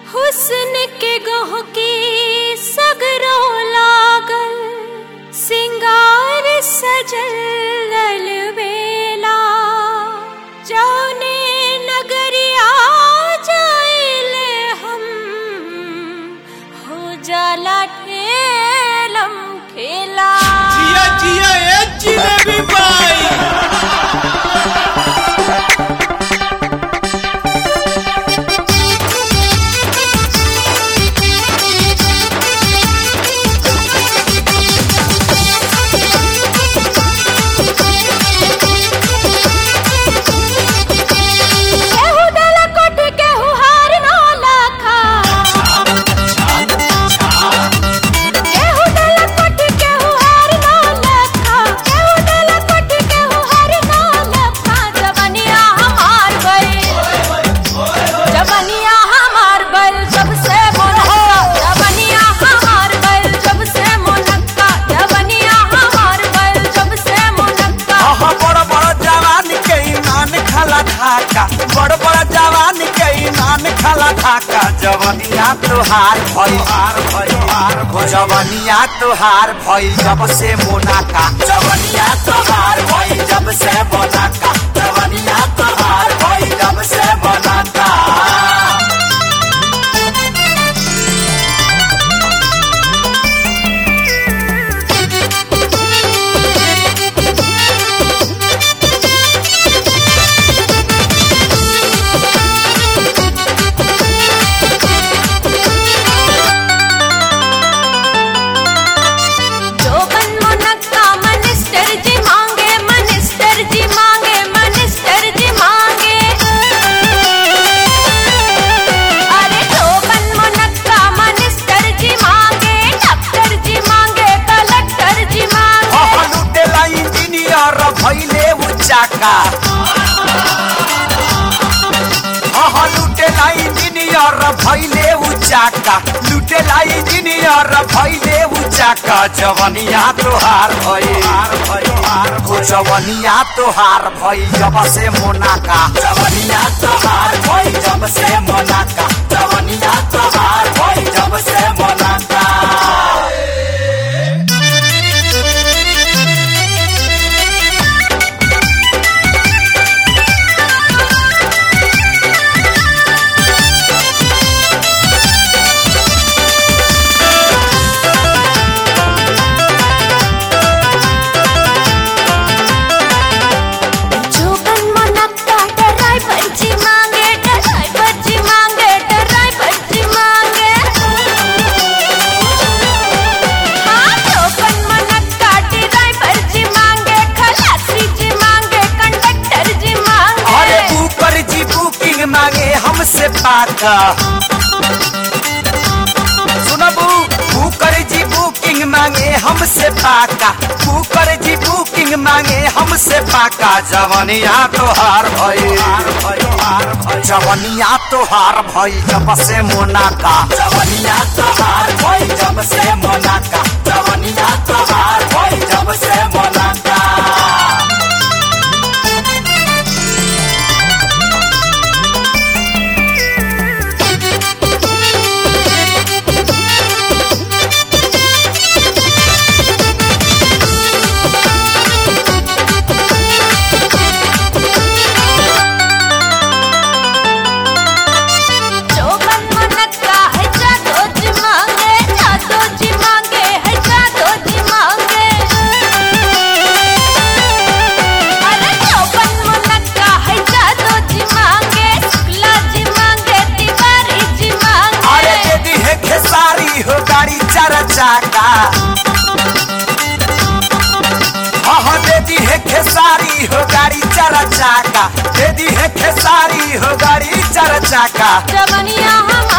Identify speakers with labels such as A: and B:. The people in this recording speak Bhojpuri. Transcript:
A: हुस्न के गहकी सगरो लागल, सिंगार सजल अलबेला। जौने नगरिया जाइले हम, हो जाला ठेलम ठेला।
B: जिया जिया ए जिलेबी बाई।
C: बड़ बड़ जवान के ईमान खाला खाका। जवनिया तुहार भइल जवनिया तुहार भइल जब से मोनाका। जवनिया तुहार भइल जब से मोनाका। जवनिया तुहार भइल जब से मोनाका। भइले उचाका लुटेला इंजीनियर भइले उचाका। लुटेला इंजीनियर भइले उचाका। जवनिया तुहार भइल जवनिया तुहार भइल जब से मोनाका। जवनिया तुहार भइल जब से मोनाका। जवनिया तुहार भइल जब से मोनाका। मांगे हमसे पाका। सुनबू बुकर जी बुकिंग मांगे हमसे पाका। बुकर जी बुकिंग मांगे हमसे पाका। जवनिया तुहार भइल जवनिया तुहार भइल जब से मोनाका। जवनिया तुहार भइल जब से मोनाका। जवनिया तुहार भइल जब से मोनाका। चाका दे दी है खेसारी हो गाड़ी चारा चाका। दे दी है खेसारी हो गाड़ी चारा चाका।
A: जवनिया